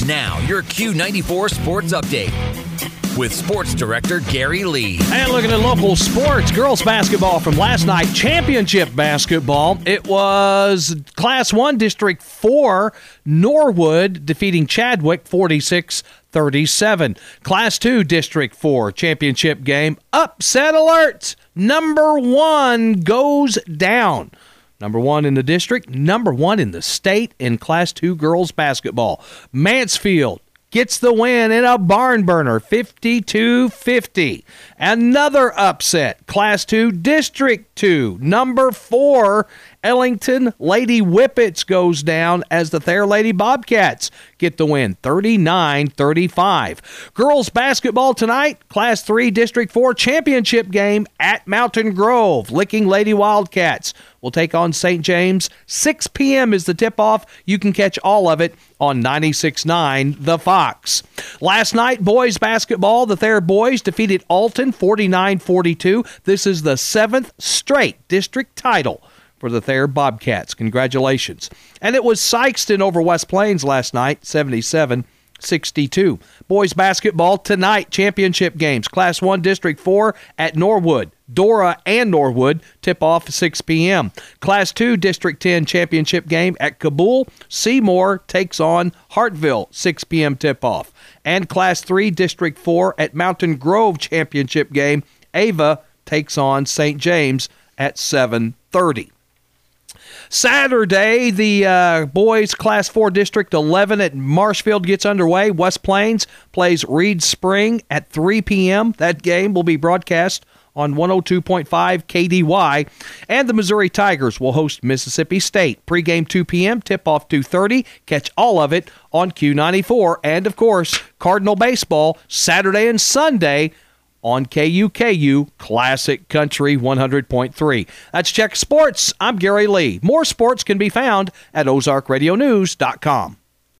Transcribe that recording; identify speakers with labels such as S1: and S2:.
S1: Now, your Q94 Sports Update with Sports Director Gary Lee.
S2: And looking at local sports, girls basketball from last night, championship basketball. It was Class 1 District 4, Norwood defeating Chadwick 46-37. Class 2 District 4 championship game, upset alert. Number 1 goes down. Number 1 in the district, number 1 in the state in Class 2 girls basketball. Mansfield gets the win in a barn burner, 52-50. Another upset, Class 2 District 2. Number 4, Ellington Lady Whippets goes down as the Thayer Lady Bobcats get the win, 39-35. Girls basketball tonight, Class 3 District 4 championship game at Mountain Grove. Licking Lady Wildcats will take on St. James. 6 p.m. is the tip-off. You can catch all of it on 96.9 The Fox. Last night, boys basketball, the Thayer boys defeated Alton 49-42. This is the 7th straight district title for the Thayer Bobcats. Congratulations. And it was Sykeston over West Plains last night, 77-62. Boys basketball tonight, championship games. Class 1 District 4 at Norwood. Dora and Norwood tip-off 6 p.m. Class 2 District 10 championship game at Kabul. Seymour takes on Hartville, 6 p.m. tip-off. And Class 3 District 4 at Mountain Grove championship game. Ava takes on St. James at 7:30. Saturday, the boys Class 4 District 11 at Marshfield gets underway. West Plains plays Reed Spring at 3 p.m. That game will be broadcast on 102.5 KDY. And the Missouri Tigers will host Mississippi State. Pre-game 2 p.m., tip-off 2:30. Catch all of it on Q94. And, of course, Cardinal Baseball Saturday and Sunday on KUKU Classic Country 100.3. That's Check Sports. I'm Gary Lee. More sports can be found at OzarkRadioNews.com.